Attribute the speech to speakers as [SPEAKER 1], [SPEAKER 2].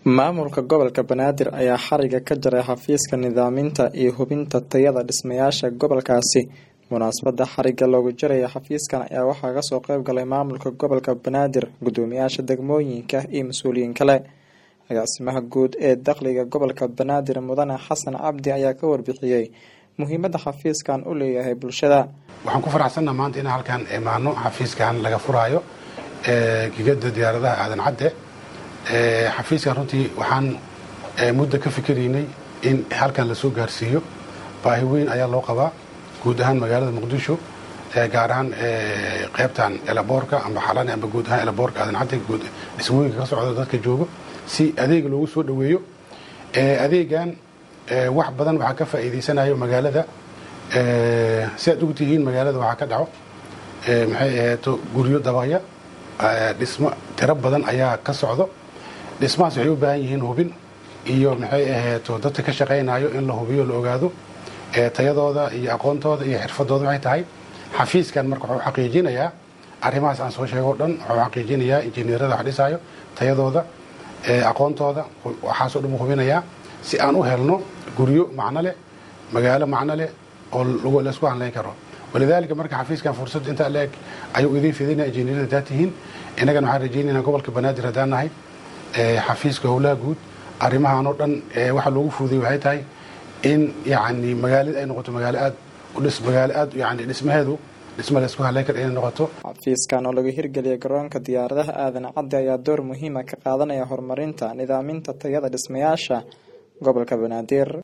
[SPEAKER 1] Maamulka gobolka Banaadir ayaa xariga ka jaray xafiiska nidaaminta iyo hubinta tayada dhismayaasha gobolkaasi. Munaasabada xariga loogu jaray xafiiskan ayaa waxaa ka soo qayb galay maamulka gobolka Banaadir, gudoomiyaasha degmooyinka iyo mas'uuliyiin kale. Agaasimaha guud ee dakhliga gobolka Banaadir Mudane Xasan Cabdi ayaa ka warbixiyay muhiimada xafiiskan u leeyahay bulshada.
[SPEAKER 2] Waxaan ku faraxsanahay maanta in halkan imaano xafiiskan laga furayo gigada diyaaradaha aadan cadde. xafiiska runtii waxaan muddo ka fikiraynay in halkan la soo gaarsiiyo baahi weyn ayaa loo qabaa guud ahaan magaalada Muqdisho gaar ahaan qaybtan elaboorka ama xalan ama guud ahaan elaboorka aadan cadde guud dhismooyinka ka socda dadka jooga si adeeg loogu soo dhaweeyo adeegan wax badan waxa ka faa'iideysanayo magaalada si aad ugu tihiin magaalada waxa ka dhaco maxay ahayd guryo dabaqya dhismo tiro badan ayaa ka socdo dhismahaas waxay u baahan yihiin hubin iyo maxay ahayd dadka ka shaqeynayo in la hubiyo la ogaado tayadooda iyo aqoontooda iyo xirfadooda waxay tahay xafiiskan marka wuxuu xaqiijinayaa arrimahaas aan soo sheego dhan wuxuu xaqiijinayaa injineerada wax dhisayo tayadooda aqoontooda waxaasoo dhan hubinayaa si aan u helno guryo macno leh magaalo macno leh oo la isku halayn karo ولذلك marka xafiiskan fursad inta leeg ayuu idin fidinaa injineerada daatihiin inagana waxaan rajaynaynaa gobolka Banaadir hadaan nahay xafiiska howlaha guud arrimahan oo dhan waxa loogu fuuday waxay tahay in yaani magaalada ay noqoto magaalo aad u dhis magaalo aad yaani dhismaheedu dhismo la isku halayn karo inay noqoto
[SPEAKER 1] xafiiskan oo laga hirgeliyay garoonka diyaaradaha aadan cadde ayaa door muhiim ah ka qaadanaya horumarinta nidaaminta tayada dhismayaasha gobolka Banaadir.